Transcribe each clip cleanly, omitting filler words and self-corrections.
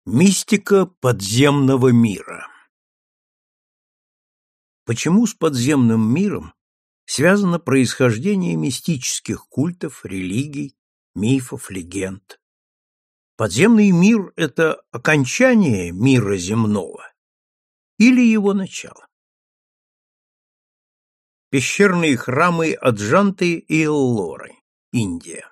Мистика подземного мира. Почему с подземным миром связано происхождение мистических культов, религий, мифов, легенд? Подземный мир – это окончание мира земного или его начало? Пещерные храмы Аджанты и Эллоры, Индия.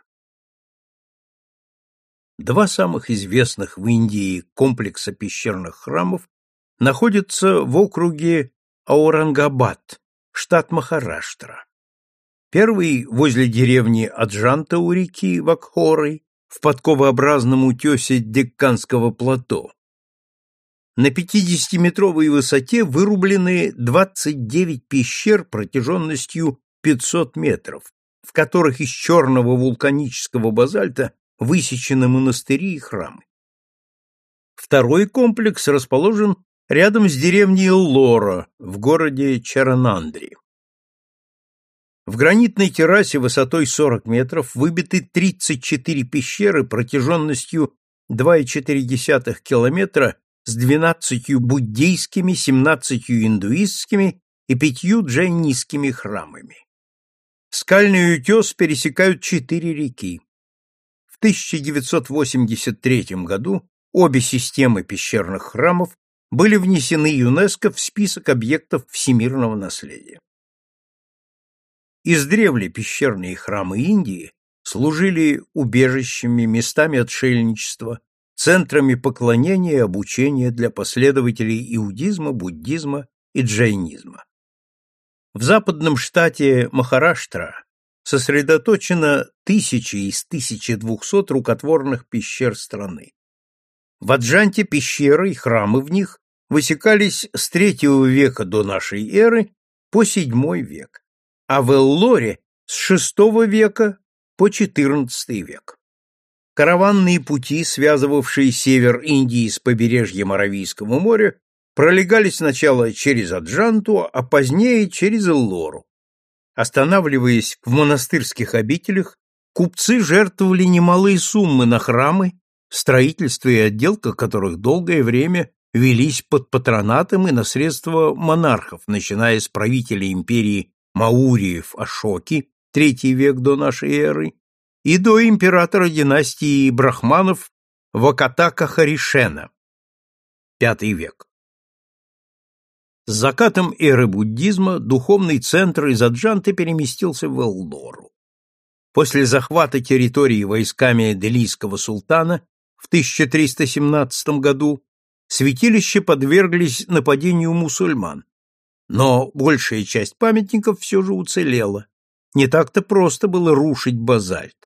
Два самых известных в Индии комплекса пещерных храмов находятся в округе Аурангабад, штат Махараштра. Первый возле деревни Аджанта у реки Вакхоры в подковообразном утесе Декканского плато. На 50-метровой высоте вырублены 29 пещер протяженностью 500 метров, в которых из черного вулканического базальта высечены монастыри и храмы. Второй комплекс расположен рядом с деревней Эллора в городе Чаранандри. В гранитной террасе высотой 40 метров выбиты 34 пещеры протяженностью 2,4 километра с 12 буддийскими, 17 индуистскими и 5 джайнистскими храмами. Скальный утес пересекают 4 реки. В 1983 году обе системы пещерных храмов были внесены ЮНЕСКО в список объектов всемирного наследия. Издревле пещерные храмы Индии служили убежищами, местами отшельничества, центрами поклонения и обучения для последователей иудизма, буддизма и джайнизма. В западном штате Махараштра сосредоточено тысячи из 1200 рукотворных пещер страны. В Аджанте пещеры и храмы в них высекались с III века до нашей эры по VII век, а в Эллоре с VI века по XIV век. Караванные пути, связывавшие север Индии с побережьем Аравийского моря, пролегали сначала через Аджанту, а позднее через Эллору. Останавливаясь в монастырских обителях, купцы жертвовали немалые суммы на храмы, строительство и отделка которых долгое время велись под патронатом и на средства монархов, начиная с правителя империи Мауриев Ашоки, III век до нашей эры, и до императора династии Брахманов Вакатака Харишена, V век. С закатом эры буддизма духовный центр из Аджанты переместился в Эллору. После захвата территории войсками делийского султана в 1317 году святилища подверглись нападению мусульман, но большая часть памятников все же уцелела. Не так-то просто было рушить базальт.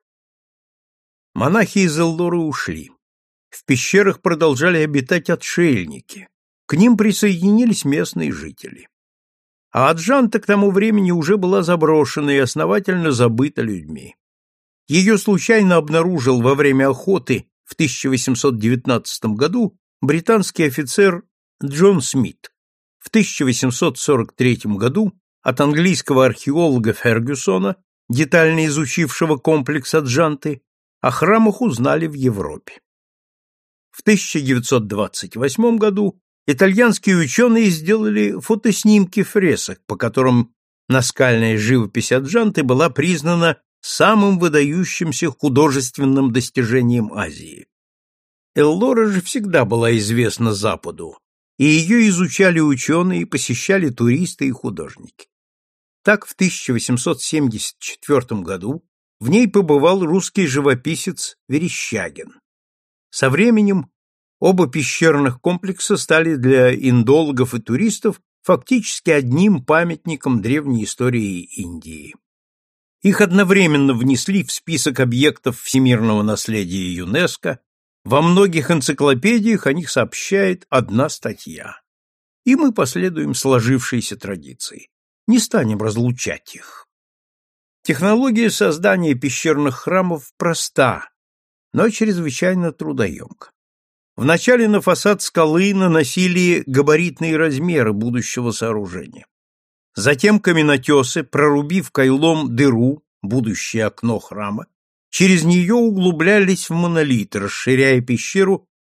Монахи из Эллоры ушли. В пещерах продолжали обитать отшельники. К ним присоединились местные жители. А Аджанта к тому времени уже была заброшена и основательно забыта людьми. Ее случайно обнаружил во время охоты в 1819 году британский офицер Джон Смит. В 1843 году от английского археолога Фергюсона, детально изучившего комплекс Аджанты, о храмах узнали в Европе. В 1928 году итальянские ученые сделали фотоснимки фресок, по которым наскальная живопись Аджанты была признана самым выдающимся художественным достижением Азии. Эллора же всегда была известна Западу, и ее изучали ученые, посещали туристы и художники. Так в 1874 году в ней побывал русский живописец Верещагин. Со временем оба пещерных комплекса стали для индологов и туристов фактически одним памятником древней истории Индии. Их одновременно внесли в список объектов всемирного наследия ЮНЕСКО, во многих энциклопедиях о них сообщает одна статья. И мы последуем сложившейся традиции. Не станем разлучать их. Технология создания пещерных храмов проста, но чрезвычайно трудоемка. Вначале на фасад скалы наносили габаритные размеры будущего сооружения. Затем каменотесы, прорубив кайлом дыру, будущее окно храма, через нее углублялись в монолит, расширяя пещеру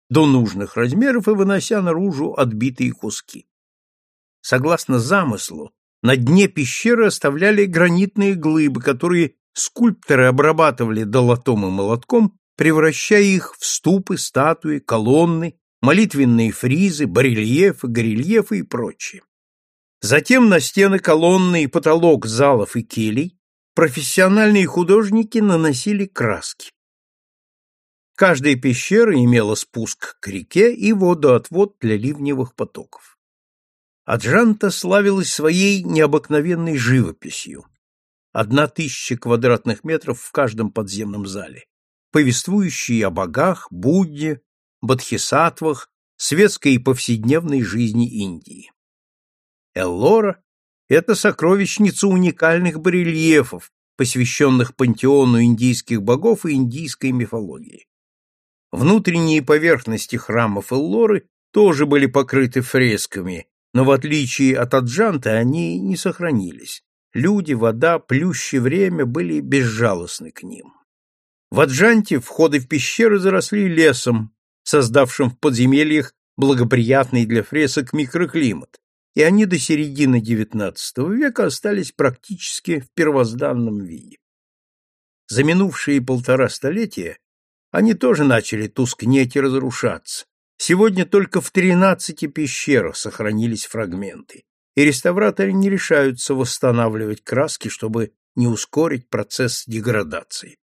до нужных размеров и вынося наружу отбитые куски. Согласно замыслу, на дне пещеры оставляли гранитные глыбы, которые скульпторы обрабатывали долотом и молотком, превращая их в ступы, статуи, колонны, молитвенные фризы, барельефы, горельефы и прочее. Затем на стены, колонны и потолок залов и келей профессиональные художники наносили краски. Каждая пещера имела спуск к реке и водоотвод для ливневых потоков. Аджанта славилась своей необыкновенной живописью. 1000 квадратных метров в каждом подземном зале, повествующие о богах, Будде, бодхисаттвах, светской и повседневной жизни Индии. Эллора — это сокровищница уникальных барельефов, посвященных пантеону индийских богов и индийской мифологии. Внутренние поверхности храмов Эллоры тоже были покрыты фресками, но в отличие от Аджанты они не сохранились. Люди, вода, плющее время были безжалостны к ним. В Аджанте входы в пещеры заросли лесом, создавшим в подземельях благоприятный для фресок микроклимат, и они до середины XIX века остались практически в первозданном виде. За минувшие 1,5 столетия они тоже начали тускнеть и разрушаться. Сегодня только в 13 пещерах сохранились фрагменты, и реставраторы не решаются восстанавливать краски, чтобы не ускорить процесс деградации.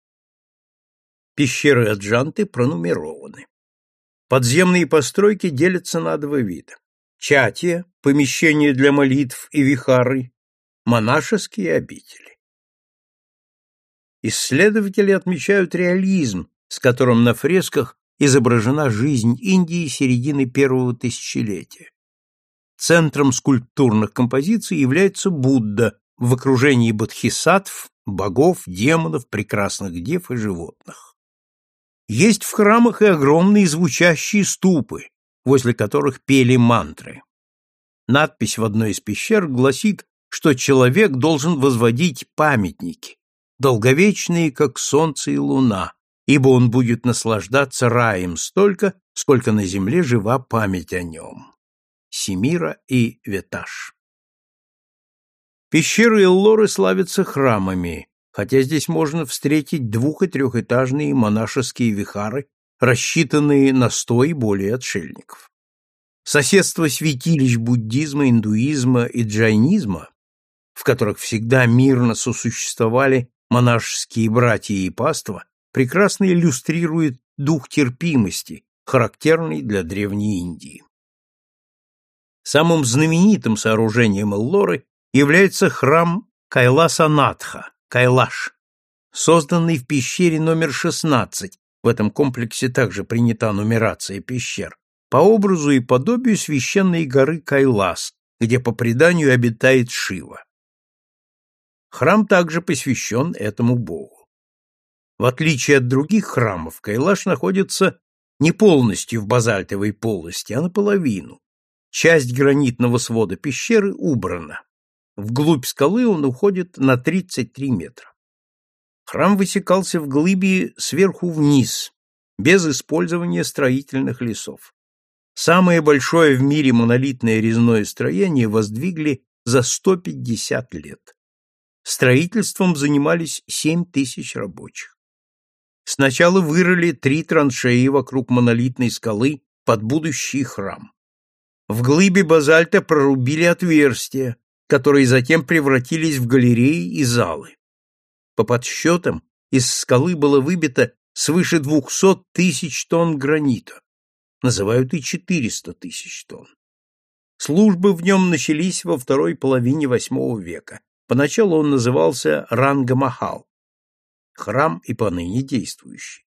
Пещеры Аджанты пронумерованы. Подземные постройки делятся на 2 вида. Чатья, помещения для молитв и вихары, монашеские обители. Исследователи отмечают реализм, с которым на фресках изображена жизнь Индии середины 1-го тысячелетия. Центром скульптурных композиций является Будда в окружении бодхисаттв, богов, демонов, прекрасных дев и животных. Есть в храмах и огромные звучащие ступы, возле которых пели мантры. Надпись в одной из пещер гласит, что человек должен возводить памятники, долговечные, как солнце и луна, ибо он будет наслаждаться раем столько, сколько на земле жива память о нем. Семира и Веташ. Пещеры Эллоры славятся храмами, хотя здесь можно встретить 2- и 3-этажные монашеские вихары, рассчитанные на 100 и более отшельников. Соседство святилищ буддизма, индуизма и джайнизма, в которых всегда мирно сосуществовали монашеские братья и паства, прекрасно иллюстрирует дух терпимости, характерный для Древней Индии. Самым знаменитым сооружением Эллоры является храм Кайласа-Натха, Кайлаш, созданный в пещере номер 16, в этом комплексе также принята нумерация пещер, по образу и подобию священной горы Кайлас, где по преданию обитает Шива. Храм также посвящен этому богу. В отличие от других храмов, Кайлаш находится не полностью в базальтовой полости, а наполовину. Часть гранитного свода пещеры убрана. Вглубь скалы он уходит на 33 метра. Храм высекался в глыбе сверху вниз, без использования строительных лесов. Самое большое в мире монолитное резное строение воздвигли за 150 лет. Строительством занимались 7000 рабочих. Сначала вырыли 3 траншеи вокруг монолитной скалы под будущий храм. В глыбе базальта прорубили отверстия, которые затем превратились в галереи и залы. По подсчетам, из скалы было выбито свыше 200 000 тонн гранита, называют и 400 000 тонн. Службы в нем начались во второй половине VIII века. Поначалу он назывался Ранга-Махал, храм и поныне действующий.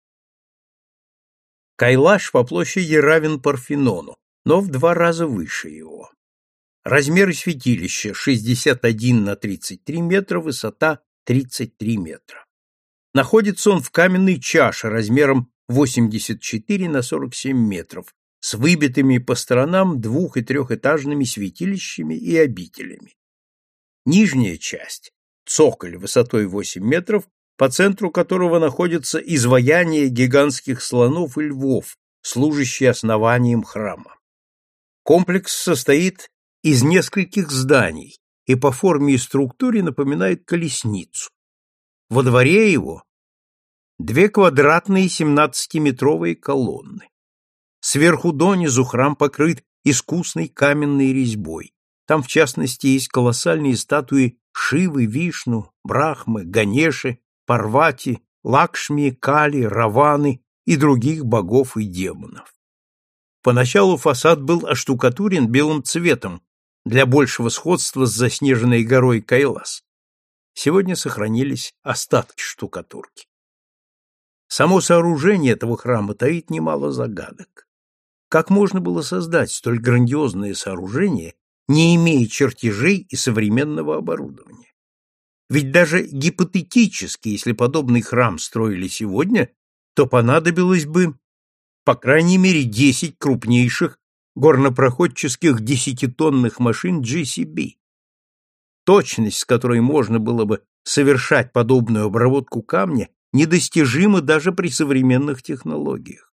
Кайлаш по площади равен Парфенону, но в 2 раза выше его. Размеры святилища 61 на 33 метра, высота 33 метра. Находится он в каменной чаше размером 84 на 47 метров, с выбитыми по сторонам 2- и 3-этажными святилищами и обителями. Нижняя часть, цоколь высотой 8 метров, по центру которого находится изваяние гигантских слонов и львов, служащий основанием храма. Комплекс состоит из нескольких зданий и по форме и структуре напоминает колесницу. Во дворе его две квадратные 17-метровые колонны. Сверху донизу храм покрыт искусной каменной резьбой. Там, в частности, есть колоссальные статуи Шивы, Вишну, Брахмы, Ганеши, Парвати, Лакшми, Кали, Раваны и других богов и демонов. Поначалу фасад был оштукатурен белым цветом для большего сходства с заснеженной горой Кайлас. Сегодня сохранились остатки штукатурки. Само сооружение этого храма таит немало загадок. Как можно было создать столь грандиозное сооружение, не имея чертежей и современного оборудования? Ведь даже гипотетически, если подобный храм строили сегодня, то понадобилось бы, по крайней мере, 10 крупнейших горнопроходческих 10-тонных машин JCB. Точность, с которой можно было бы совершать подобную обработку камня, недостижима даже при современных технологиях.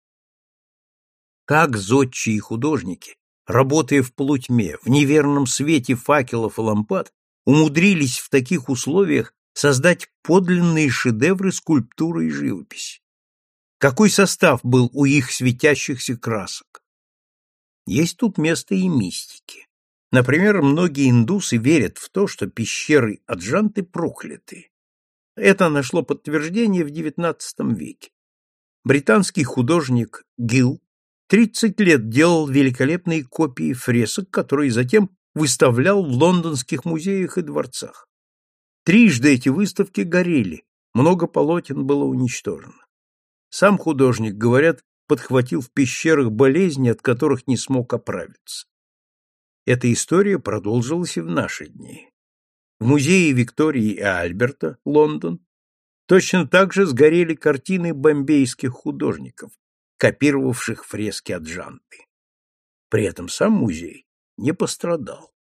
Как зодчие и художники, работая в полутьме, в неверном свете факелов и лампад, умудрились в таких условиях создать подлинные шедевры скульптуры и живописи? Какой состав был у их светящихся красок? Есть тут место и мистики. Например, многие индусы верят в то, что пещеры Аджанты прокляты. Это нашло подтверждение в XIX веке. Британский художник Гилл 30 лет делал великолепные копии фресок, которые затем выставлял в лондонских музеях и дворцах. Трижды эти выставки горели, много полотен было уничтожено. Сам художник, говорят, подхватил в пещерах болезни, от которых не смог оправиться. Эта история продолжилась и в наши дни. В музее Виктории и Альберта, Лондон, точно так же сгорели картины бомбейских художников, копировавших фрески Аджанты. При этом сам музей не пострадал.